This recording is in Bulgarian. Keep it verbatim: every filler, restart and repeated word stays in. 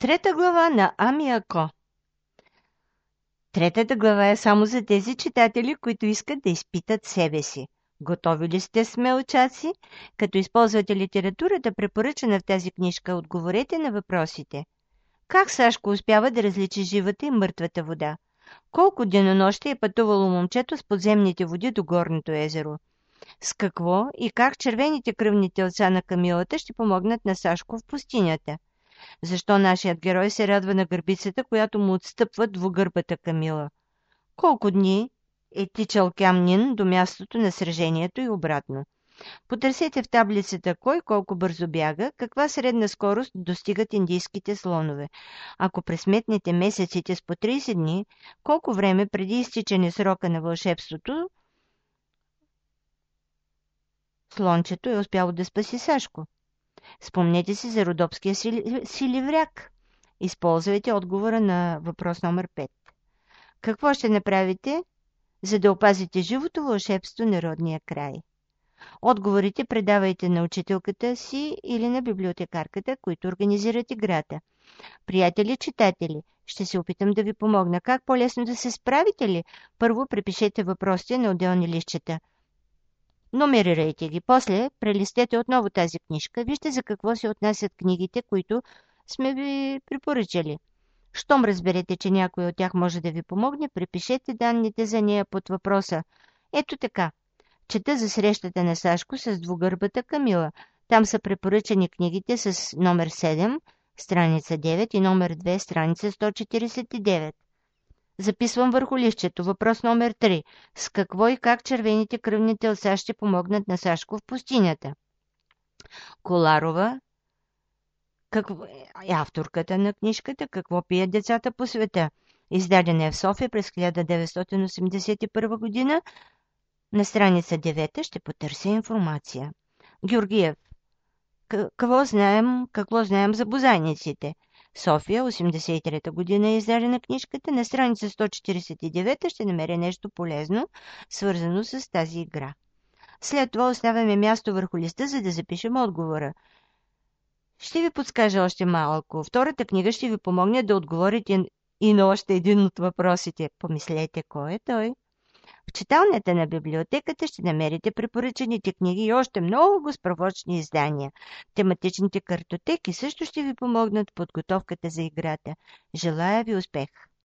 Трета глава на Ами Ако. Третата глава е само за тези читатели, които искат да изпитат себе си. Готови ли сте, смелчаци? Като използвате литературата, препоръчана в тази книжка, отговорете на въпросите. Как Сашко успява да различи живата и мъртвата вода? Колко денонощи е пътувало момчето с подземните води до горното езеро? С какво и как червените кръвни телца на Камилата ще помогнат на Сашко в пустинята? Защо нашият герой се радва на гърбицата, която му отстъпва двугърбата Камила? Колко дни е тичал Кямнин до мястото на сражението и обратно? Потърсете в таблицата кой колко бързо бяга, каква средна скорост достигат индийските слонове. Ако пресметнете месеците с по трийсет дни, колко време преди изтичане срока на вълшебството слончето е успяло да спаси Сашко? Спомнете си за родопския си, си ливряк. Използвайте отговора на въпрос номер пет. Какво ще направите, за да опазите живото вълшебство на родния край? Отговорите предавайте на учителката си или на библиотекарката, които организират играта. Приятели, читатели, ще се опитам да ви помогна. Как по-лесно да се справите ли? Първо препишете въпросите на отделни листчета. Номерирайте ги. После прелистете отново тази книжка. Вижте за какво се отнасят книгите, които сме ви препоръчали. Щом разберете, че някой от тях може да ви помогне, препишете данните за нея под въпроса. Ето така. Чета за срещата на Сашко с двугърбата Камила. Там са препоръчани книгите с номер седем, страница девет и номер две, страница сто четирийсет и девет. Записвам върху листчето. Въпрос номер три. С какво и как червените кръвни телца ще помогнат на Сашко в пустинята? Коларова какво е авторката на книжката "Какво пият децата по света", издадена е в София през хиляда деветстотин осемдесет и първа година. На страница девета ще потърся информация. Георгиев. Какво знаем, какво знаем за бозайниците? София, осемдесет и трета година е издадена книжката. На страница сто четирийсет и девета ще намеря нещо полезно, свързано с тази игра. След това оставяме място върху листа, за да запишем отговора. Ще ви подскажа още малко. Втората книга ще ви помогне да отговорите и на още един от въпросите. Помислете, кой е той? В читалнята на библиотеката ще намерите препоръчаните книги и още много справочни издания. Тематичните картотеки също ще ви помогнат в подготовката за играта. Желая ви успех!